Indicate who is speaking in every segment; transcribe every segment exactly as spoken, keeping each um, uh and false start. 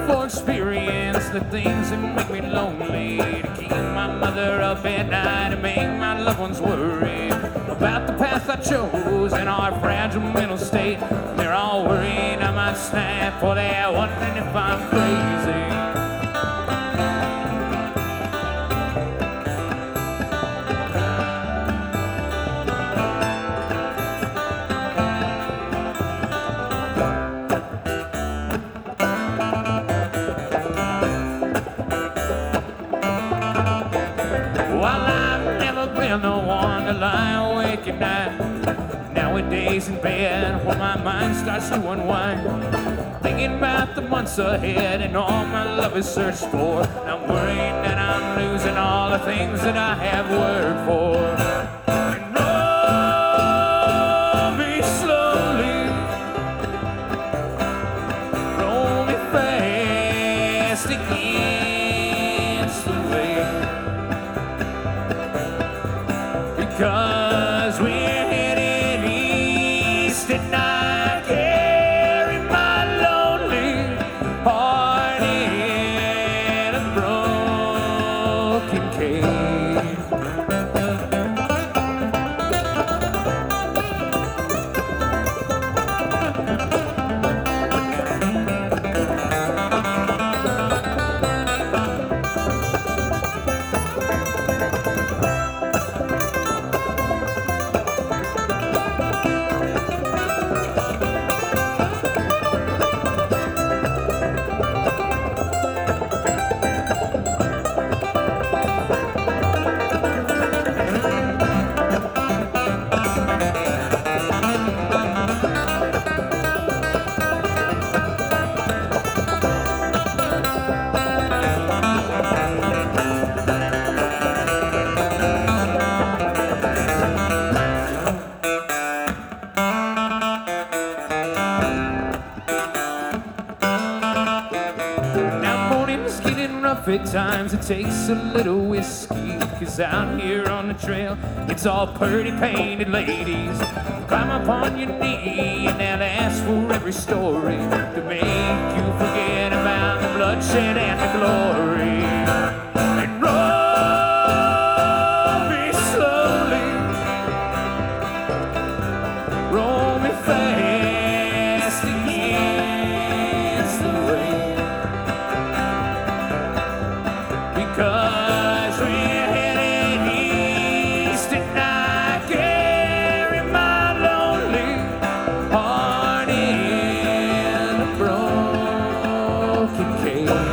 Speaker 1: for experience the things that make me lonely, to keep my mother up at night and make my loved ones worry about the path I chose and our fragile mental state. They're all worried I might snap, for they're wondering if I'm crazy. No one to lie awake at night. Nowadays in bed, when my mind starts to unwind, thinking about the months ahead and all my love is searched for. And I'm worried that I'm losing all the things that I have worked for. And roll me slowly, roll me fast against the wave. Cause we're headed east and I carry my lonely heart in a broken cage. At times it takes a little whiskey, cause out here on the trail it's all pretty painted ladies. Climb up on your knee and they'll ask for every story to make you forget about the bloodshed and the glory. And roll me slowly, roll me fast against the rain. Cause we're headed east and I carry my lonely heart in a broken cage.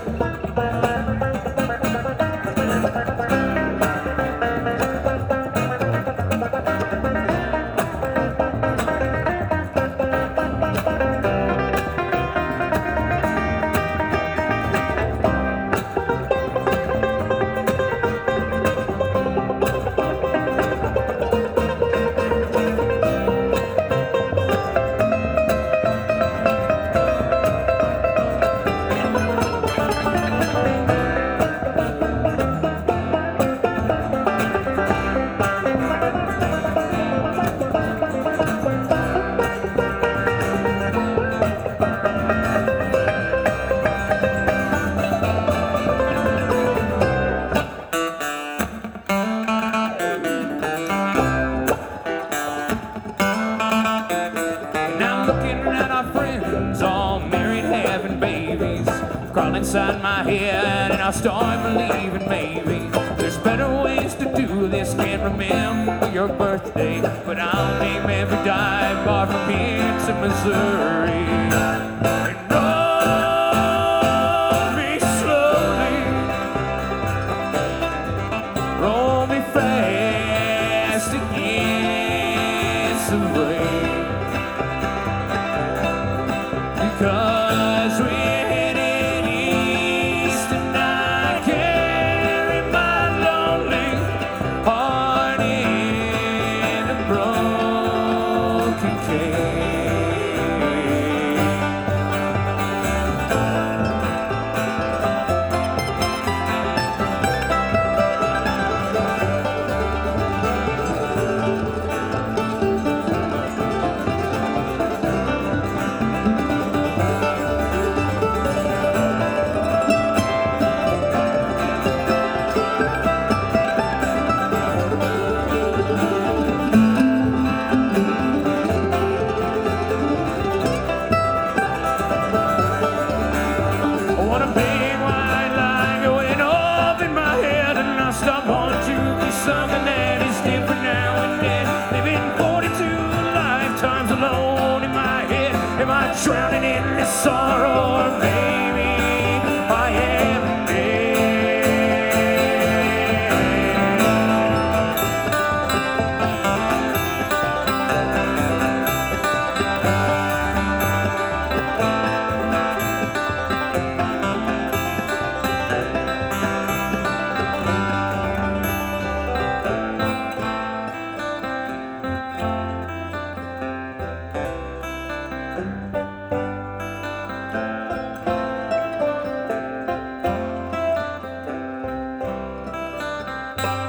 Speaker 1: Inside my head and I'll start believing maybe there's better ways to do this. Can't remember your birthday, but I'll name every dive bar from here to Missouri. And roll me slowly, roll me fast against the rain. Because we're endless sorrow, or maybe I am dead.